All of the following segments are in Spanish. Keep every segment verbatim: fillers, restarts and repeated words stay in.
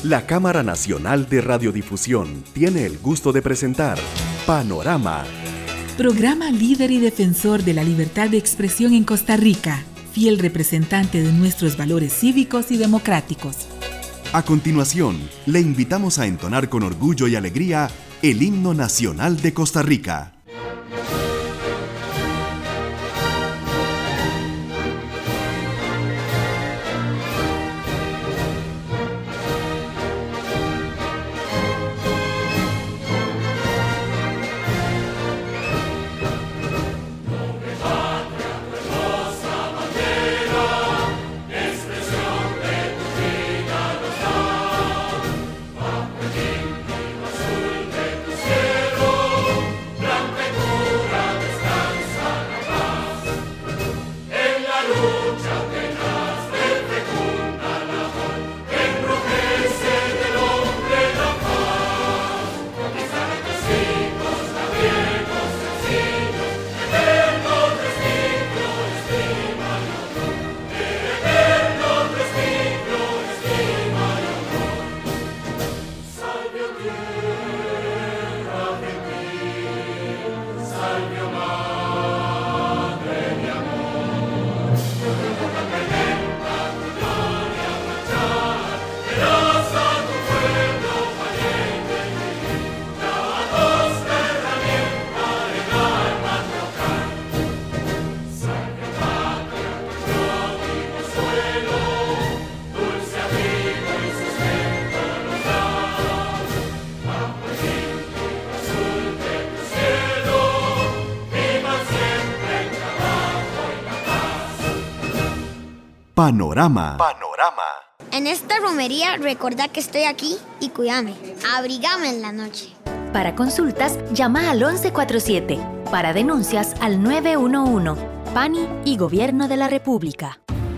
La Cámara Nacional de Radiodifusión tiene el gusto de presentar Panorama. Programa líder y defensor de la libertad de expresión en Costa Rica, fiel representante de nuestros valores cívicos y democráticos. A continuación, le invitamos a entonar con orgullo y alegría el himno nacional de Costa Rica. Panorama. Panorama. En esta romería, recordá que estoy aquí y cuídame. Abrigame en la noche. Para consultas, llama al once cuarenta y siete. Para denuncias, al nueve uno uno. PANI y Gobierno de la República.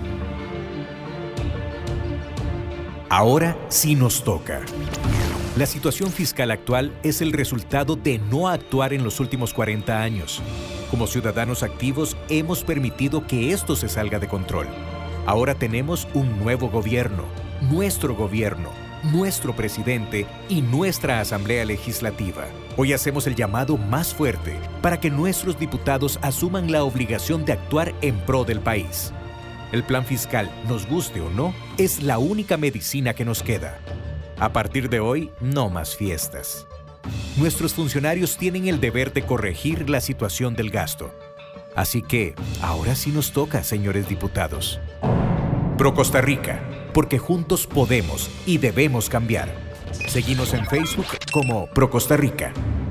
Ahora sí nos toca. La situación fiscal actual es el resultado de no actuar en los últimos cuarenta años. Como ciudadanos activos, hemos permitido que esto se salga de control. Ahora tenemos un nuevo gobierno, nuestro gobierno, nuestro presidente y nuestra Asamblea Legislativa. Hoy hacemos el llamado más fuerte para que nuestros diputados asuman la obligación de actuar en pro del país. El plan fiscal, nos guste o no, es la única medicina que nos queda. A partir de hoy, no más fiestas. Nuestros funcionarios tienen el deber de corregir la situación del gasto. Así que, ahora sí nos toca, señores diputados. Pro Costa Rica, porque juntos podemos y debemos cambiar. Seguimos en Facebook como Pro Costa Rica.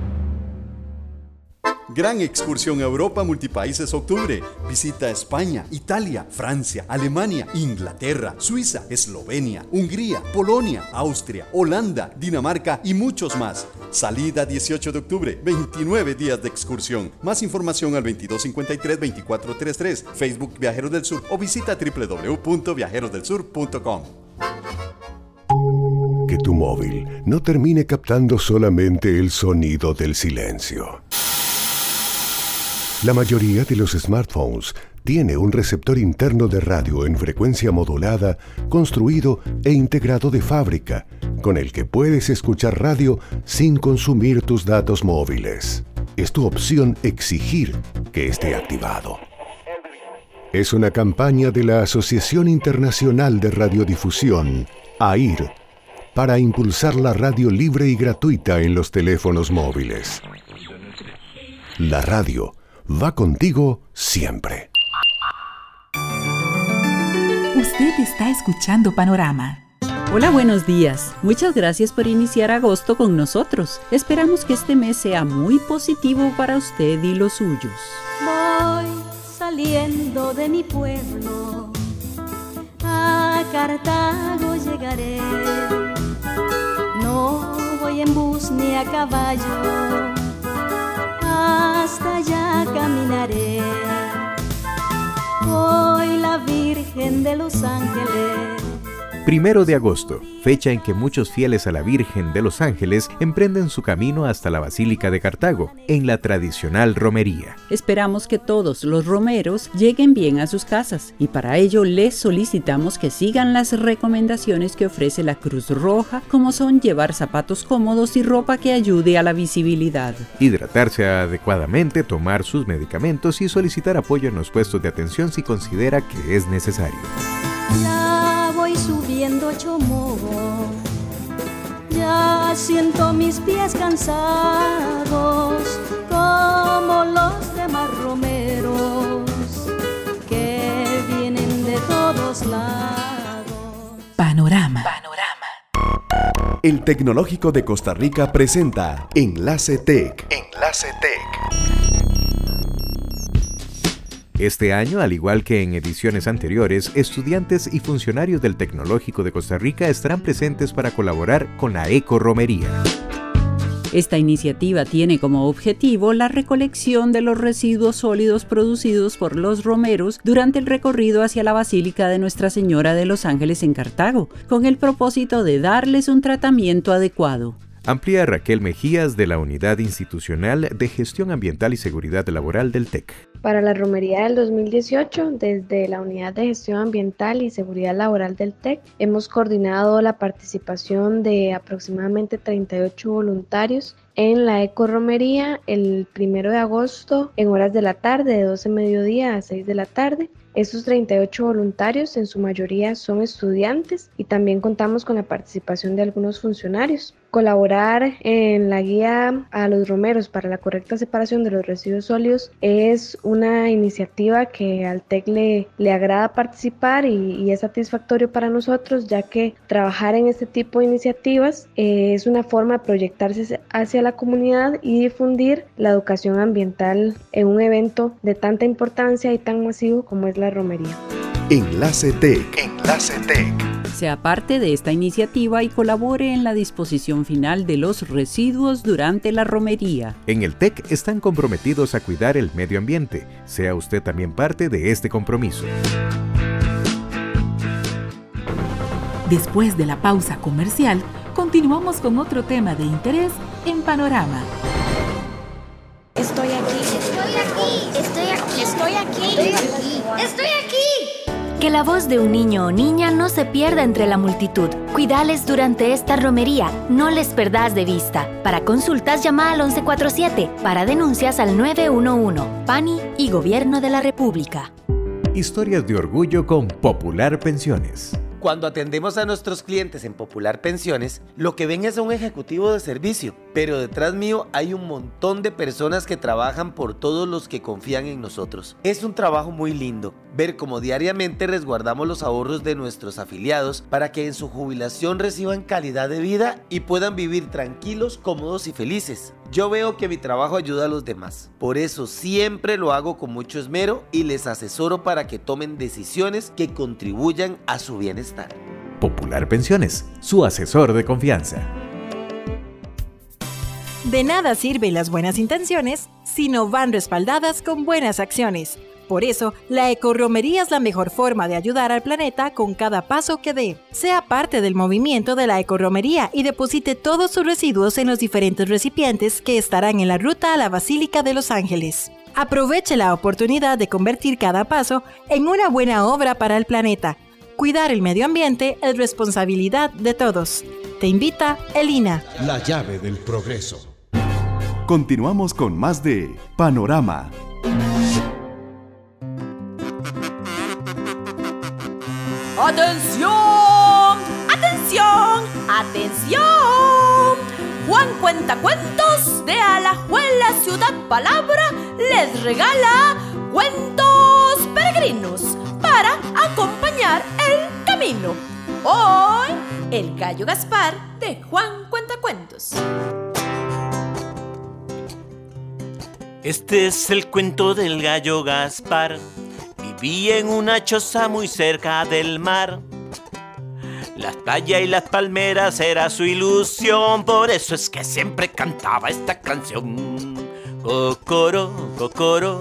Gran excursión a Europa Multipaíses Octubre. Visita España, Italia, Francia, Alemania, Inglaterra, Suiza, Eslovenia, Hungría, Polonia, Austria, Holanda, Dinamarca y muchos más. Salida dieciocho de octubre, veintinueve días de excursión. Más información al veintidós cincuenta y tres, veinticuatro treinta y tres, Facebook Viajeros del Sur o visita doble u doble u doble u punto viajeros del sur punto com. Que tu móvil no termine captando solamente el sonido del silencio. La mayoría de los smartphones tiene un receptor interno de radio en frecuencia modulada construido e integrado de fábrica, con el que puedes escuchar radio sin consumir tus datos móviles. Es tu opción exigir que esté activado. Es una campaña de la Asociación Internacional de Radiodifusión, A I R, para impulsar la radio libre y gratuita en los teléfonos móviles. La radio va contigo siempre. Usted está escuchando Panorama. Hola, buenos días. Muchas gracias por iniciar agosto con nosotros. Esperamos que este mes sea muy positivo para usted y los suyos. Voy saliendo de mi pueblo, a Cartago llegaré. No voy en bus ni a caballo, hasta allá caminaré. Hoy la Virgen de los Ángeles Primero de agosto, fecha en que muchos fieles a la Virgen de los Ángeles emprenden su camino hasta la Basílica de Cartago, en la tradicional romería. Esperamos que todos los romeros lleguen bien a sus casas y para ello les solicitamos que sigan las recomendaciones que ofrece la Cruz Roja, como son llevar zapatos cómodos y ropa que ayude a la visibilidad. Hidratarse adecuadamente, tomar sus medicamentos y solicitar apoyo en los puestos de atención si considera que es necesario. Ya voy subiendo Chomogo, ya siento mis pies cansados, como los demás romeros que vienen de todos lados. Panorama. Panorama. El Tecnológico de Costa Rica presenta Enlace Tech. Enlace Tech. Este año, al igual que en ediciones anteriores, estudiantes y funcionarios del Tecnológico de Costa Rica estarán presentes para colaborar con la Ecorromería. Esta iniciativa tiene como objetivo la recolección de los residuos sólidos producidos por los romeros durante el recorrido hacia la Basílica de Nuestra Señora de los Ángeles en Cartago, con el propósito de darles un tratamiento adecuado. Amplía Raquel Mejías de la Unidad Institucional de Gestión Ambiental y Seguridad Laboral del T E C. Para la romería del dos mil dieciocho, desde la Unidad de Gestión Ambiental y Seguridad Laboral del T E C, hemos coordinado la participación de aproximadamente treinta y ocho voluntarios en la Ecorromería el primero de agosto en horas de la tarde, de doce de mediodía a seis de la tarde. Estos treinta y ocho voluntarios, en su mayoría son estudiantes, y también contamos con la participación de algunos funcionarios. Colaborar en la guía a los romeros para la correcta separación de los residuos sólidos es una iniciativa que al T E C le, le agrada participar y, y es satisfactorio para nosotros, ya que trabajar en este tipo de iniciativas eh, es una forma de proyectarse hacia la comunidad y difundir la educación ambiental en un evento de tanta importancia y tan masivo como es la romería. Enlace T E C. Enlace T E C. Sea parte de esta iniciativa y colabore en la disposición final de los residuos durante la romería. En el T E C están comprometidos a cuidar el medio ambiente. Sea usted también parte de este compromiso. Después de la pausa comercial, continuamos con otro tema de interés en Panorama. Estoy aquí, estoy aquí, estoy aquí, estoy aquí, estoy aquí, estoy aquí. Que la voz de un niño o niña no se pierda entre la multitud. Cuidales durante esta romería, no les perdás de vista. Para consultas, llama al once cuarenta y siete. Para denuncias, al nueve uno uno. PANI y Gobierno de la República. Historias de orgullo con Popular Pensiones. Cuando atendemos a nuestros clientes en Popular Pensiones, lo que ven es a un ejecutivo de servicio, pero detrás mío hay un montón de personas que trabajan por todos los que confían en nosotros. Es un trabajo muy lindo, ver cómo diariamente resguardamos los ahorros de nuestros afiliados para que en su jubilación reciban calidad de vida y puedan vivir tranquilos, cómodos y felices. Yo veo que mi trabajo ayuda a los demás, por eso siempre lo hago con mucho esmero y les asesoro para que tomen decisiones que contribuyan a su bienestar. Popular Pensiones, su asesor de confianza. De nada sirven las buenas intenciones si no van respaldadas con buenas acciones. Por eso, la Ecorromería es la mejor forma de ayudar al planeta con cada paso que dé. Sea parte del movimiento de la Ecorromería y deposite todos sus residuos en los diferentes recipientes que estarán en la ruta a la Basílica de los Ángeles. Aproveche la oportunidad de convertir cada paso en una buena obra para el planeta. Cuidar el medio ambiente es responsabilidad de todos. Te invita Elina. La llave del progreso. Continuamos con más de Panorama. ¡Atención! ¡Atención! ¡Atención! Juan Cuentacuentos de Alajuela Ciudad Palabra les regala cuentos peregrinos para acompañar el camino. Hoy, el Gallo Gaspar de Juan Cuentacuentos. Este es el cuento del Gallo Gaspar. Vivía en una choza muy cerca del mar. La playa y las palmeras era su ilusión, por eso es que siempre cantaba esta canción. Cocoró, cocoró,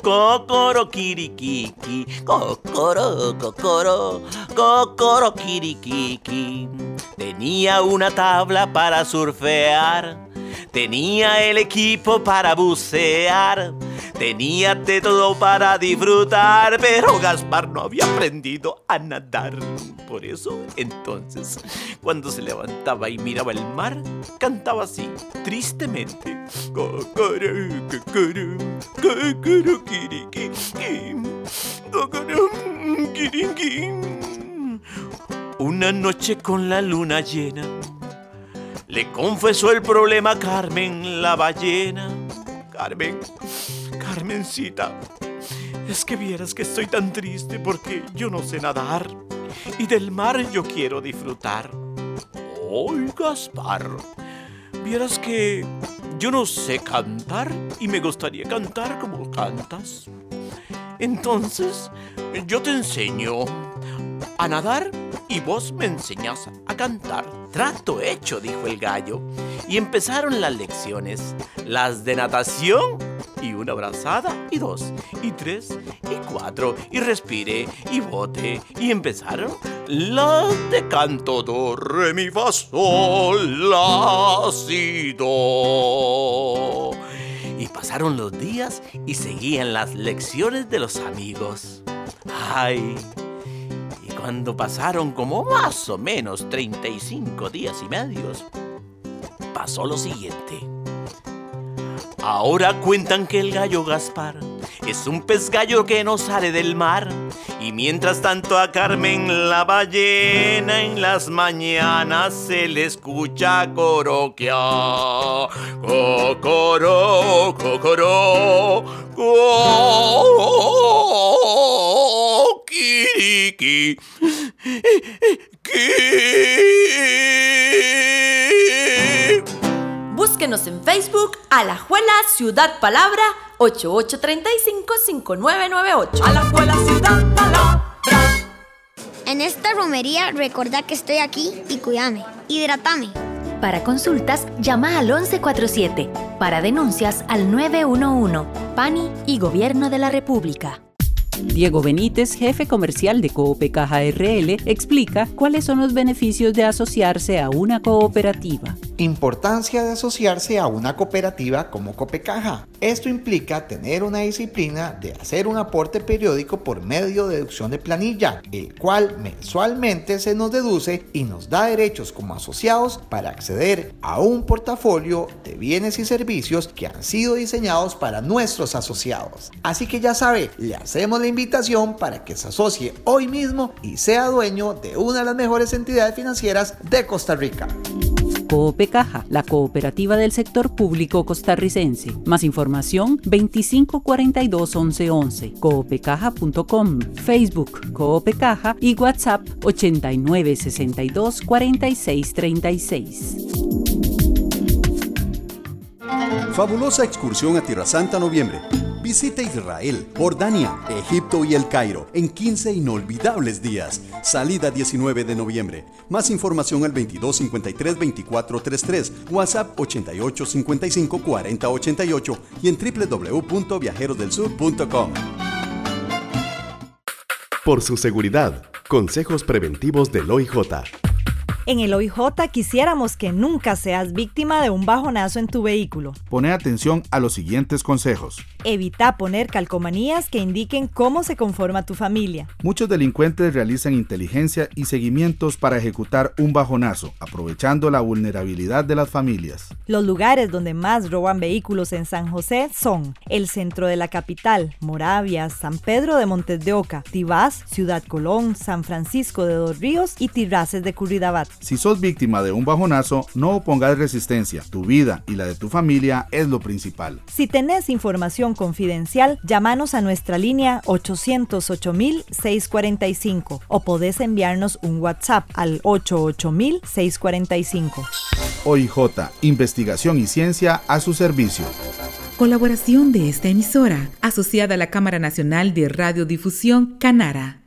Cocoro kirikiki, cocoro, cocoro, cocoro kirikiki. Tenía una tabla para surfear, tenía el equipo para bucear, tenía de todo para disfrutar, pero Gaspar no había aprendido a nadar. Por eso, entonces, cuando se levantaba y miraba el mar, cantaba así, tristemente. Cocoro, cocoro, cocoro, kiriki, cocoro, kiriki. Una noche con la luna llena, le confesó el problema a Carmen la ballena. Carmen, Carmencita, es que vieras que estoy tan triste porque yo no sé nadar y del mar yo quiero disfrutar. ¡Ay, Gaspar! Vieras que yo no sé cantar y me gustaría cantar como cantas. Entonces, yo te enseño a nadar y vos me enseñás a cantar. Trato hecho, dijo el gallo. Y empezaron las lecciones, las de natación, y una brazada, y dos, y tres, y cuatro, y respire, y bote, y empezaron las de canto, do, re, mi, fa, sol, la, si, do. Y pasaron los días y seguían las lecciones de los amigos. ¡Ay! Cuando pasaron como más o menos treinta y cinco días y medios, pasó lo siguiente. Ahora cuentan que el gallo Gaspar es un pez gallo que no sale del mar. Y mientras tanto a Carmen la ballena en las mañanas se le escucha coroquear. Cocoró, cocoró, co, kiriki, ki. Búsquenos en Facebook, Alajuela Ciudad Palabra, ocho ocho tres cinco, cinco nueve nueve ocho. Alajuela Ciudad Palabra. En esta romería recordá que estoy aquí y cuídame, hidratame. Para consultas, llama al once cuarenta y siete. Para denuncias, al nueve uno uno. PANI y Gobierno de la República. Diego Benítez, jefe comercial de Coopecaja R L, explica cuáles son los beneficios de asociarse a una cooperativa. Importancia de asociarse a una cooperativa como Coopecaja. Esto implica tener una disciplina de hacer un aporte periódico por medio de deducción de planilla, el cual mensualmente se nos deduce y nos da derechos como asociados para acceder a un portafolio de bienes y servicios que han sido diseñados para nuestros asociados. Así que ya sabe, le hacemos la invitación para que se asocie hoy mismo y sea dueño de una de las mejores entidades financieras de Costa Rica. Coopecaja, la cooperativa del sector público costarricense. Más información veinticinco cuarenta y dos once once, coopecaja punto com, Facebook Coopecaja y WhatsApp ochenta y nueve sesenta y dos cuarenta y seis treinta y seis. Fabulosa excursión a Tierra Santa noviembre. Visita Israel, Jordania, Egipto y El Cairo en quince inolvidables días. Salida diecinueve de noviembre. Más información al veintidós cincuenta y tres veinticuatro treinta y tres, WhatsApp ochenta y ocho cincuenta y cinco cuarenta ochenta y ocho y en doble u doble u doble u punto viajeros del sur punto com. Por su seguridad, consejos preventivos del O I J. En el O I J quisiéramos que nunca seas víctima de un bajonazo en tu vehículo. Pone atención a los siguientes consejos. Evita poner calcomanías que indiquen cómo se conforma tu familia. Muchos delincuentes realizan inteligencia y seguimientos para ejecutar un bajonazo, aprovechando la vulnerabilidad de las familias. Los lugares donde más roban vehículos en San José son el centro de la capital, Moravia, San Pedro de Montes de Oca, Tibás, Ciudad Colón, San Francisco de Dos Ríos y Tirraces de Curridabat. Si sos víctima de un bajonazo, no opongas resistencia. Tu vida y la de tu familia es lo principal. Si tenés información confidencial, llámanos a nuestra línea ochocientos ocho mil seiscientos cuarenta y cinco o podés enviarnos un WhatsApp al ochenta y ocho mil seiscientos cuarenta y cinco. O I J, investigación y ciencia a su servicio. Colaboración de esta emisora, asociada a la Cámara Nacional de Radiodifusión, Canara.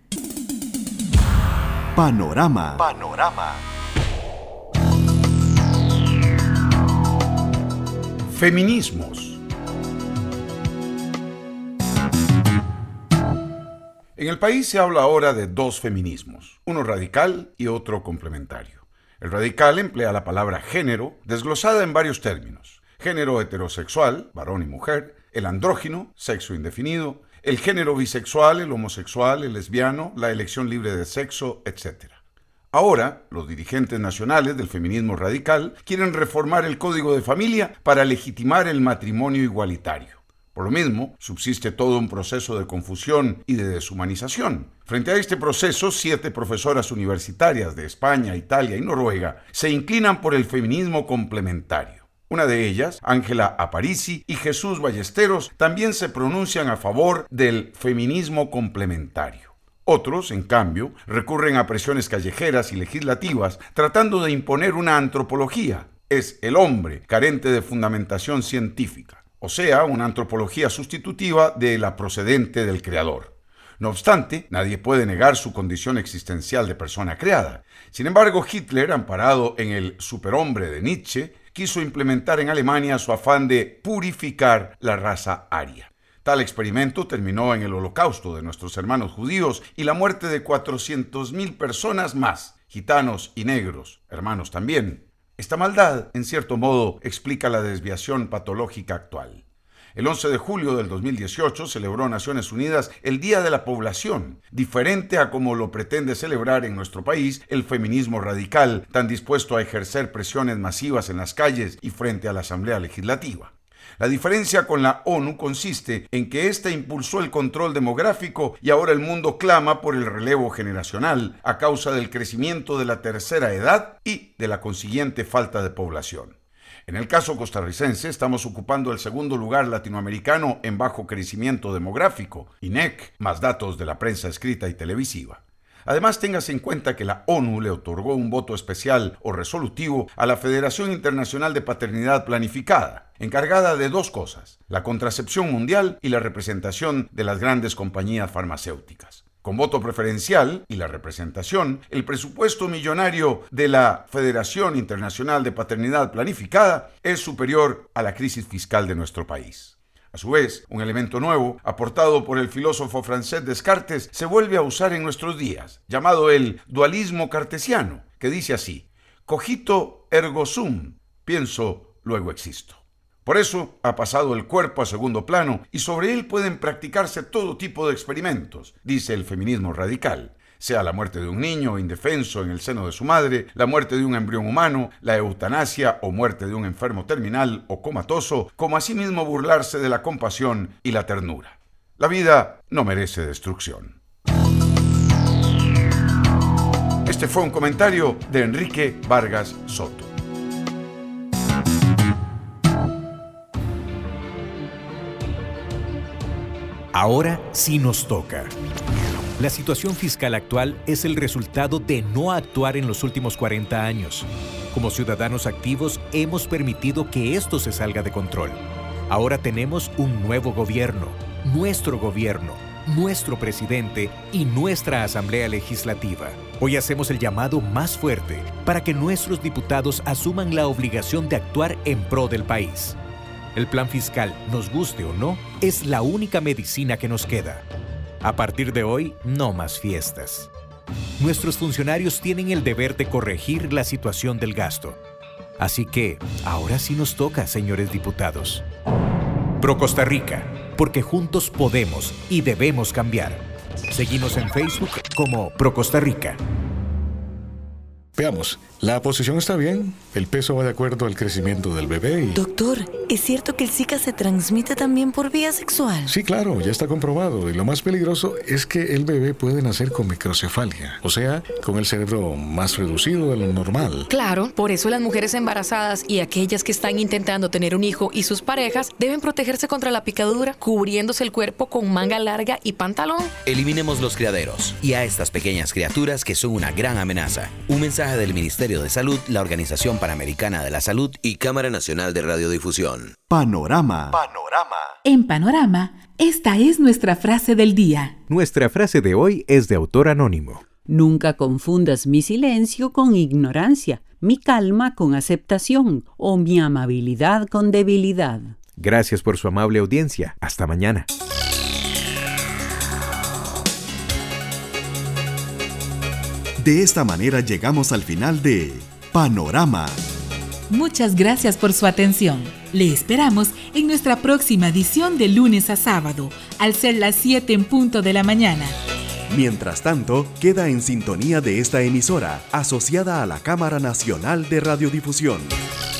Panorama. Panorama. Feminismos. En el país se habla ahora de dos feminismos, uno radical y otro complementario. El radical emplea la palabra género, desglosada en varios términos: género heterosexual, varón y mujer; el andrógino, sexo indefinido; el género bisexual, el homosexual, el lesbiano, la elección libre de sexo, etcétera. Ahora, los dirigentes nacionales del feminismo radical quieren reformar el Código de Familia para legitimar el matrimonio igualitario. Por lo mismo, subsiste todo un proceso de confusión y de deshumanización. Frente a este proceso, siete profesoras universitarias de España, Italia y Noruega se inclinan por el feminismo complementario. Una de ellas, Ángela Aparici y Jesús Ballesteros, también se pronuncian a favor del feminismo complementario. Otros, en cambio, recurren a presiones callejeras y legislativas tratando de imponer una antropología. Es el hombre carente de fundamentación científica, o sea, una antropología sustitutiva de la procedente del creador. No obstante, nadie puede negar su condición existencial de persona creada. Sin embargo, Hitler, amparado en el superhombre de Nietzsche, quiso implementar en Alemania su afán de purificar la raza aria. Tal experimento terminó en el holocausto de nuestros hermanos judíos y la muerte de cuatrocientas mil personas más, gitanos y negros, hermanos también. Esta maldad, en cierto modo, explica la desviación patológica actual. El once de julio del dos mil dieciocho celebró Naciones Unidas el Día de la Población, diferente a como lo pretende celebrar en nuestro país el feminismo radical, tan dispuesto a ejercer presiones masivas en las calles y frente a la Asamblea Legislativa. La diferencia con la ONU consiste en que ésta impulsó el control demográfico y ahora el mundo clama por el relevo generacional a causa del crecimiento de la tercera edad y de la consiguiente falta de población. En el caso costarricense, estamos ocupando el segundo lugar latinoamericano en bajo crecimiento demográfico, I N E C, más datos de la prensa escrita y televisiva. Además, téngase en cuenta que la ONU le otorgó un voto especial o resolutivo a la Federación Internacional de Paternidad Planificada, encargada de dos cosas: la contracepción mundial y la representación de las grandes compañías farmacéuticas. Con voto preferencial y la representación, el presupuesto millonario de la Federación Internacional de Paternidad Planificada es superior a la crisis fiscal de nuestro país. A su vez, un elemento nuevo, aportado por el filósofo francés Descartes, se vuelve a usar en nuestros días, llamado el dualismo cartesiano, que dice así: cogito ergo sum, pienso, luego existo. Por eso ha pasado el cuerpo a segundo plano y sobre él pueden practicarse todo tipo de experimentos, dice el feminismo radical. Sea la muerte de un niño indefenso en el seno de su madre, la muerte de un embrión humano, la eutanasia o muerte de un enfermo terminal o comatoso, como asimismo burlarse de la compasión y la ternura. La vida no merece destrucción. Este fue un comentario de Enrique Vargas Soto. Ahora sí nos toca. La situación fiscal actual es el resultado de no actuar en los últimos cuarenta años. Como ciudadanos activos, hemos permitido que esto se salga de control. Ahora tenemos un nuevo gobierno, nuestro gobierno, nuestro presidente y nuestra Asamblea Legislativa. Hoy hacemos el llamado más fuerte para que nuestros diputados asuman la obligación de actuar en pro del país. El plan fiscal, nos guste o no, es la única medicina que nos queda. A partir de hoy, no más fiestas. Nuestros funcionarios tienen el deber de corregir la situación del gasto. Así que, ahora sí nos toca, señores diputados. Pro Costa Rica, porque juntos podemos y debemos cambiar. Seguimos en Facebook como Pro Costa Rica. Veamos, la posición está bien, el peso va de acuerdo al crecimiento del bebé y... Doctor, ¿es cierto que el Zika se transmite también por vía sexual? Sí, claro, ya está comprobado. Y lo más peligroso es que el bebé puede nacer con microcefalia, o sea, con el cerebro más reducido de lo normal. Claro, por eso las mujeres embarazadas y aquellas que están intentando tener un hijo y sus parejas deben protegerse contra la picadura, cubriéndose el cuerpo con manga larga y pantalón. Eliminemos los criaderos y a estas pequeñas criaturas que son una gran amenaza. Un mensaje del Ministerio de Salud, la Organización Panamericana de la Salud y Cámara Nacional de Radiodifusión. Panorama. Panorama. En Panorama, esta es nuestra frase del día. Nuestra frase de hoy es de autor anónimo. Nunca confundas mi silencio con ignorancia, mi calma con aceptación o mi amabilidad con debilidad. Gracias por su amable audiencia. Hasta mañana. De esta manera llegamos al final de Panorama. Muchas gracias por su atención. Le esperamos en nuestra próxima edición de lunes a sábado, al ser las siete en punto de la mañana. Mientras tanto, queda en sintonía de esta emisora, asociada a la Cámara Nacional de Radiodifusión.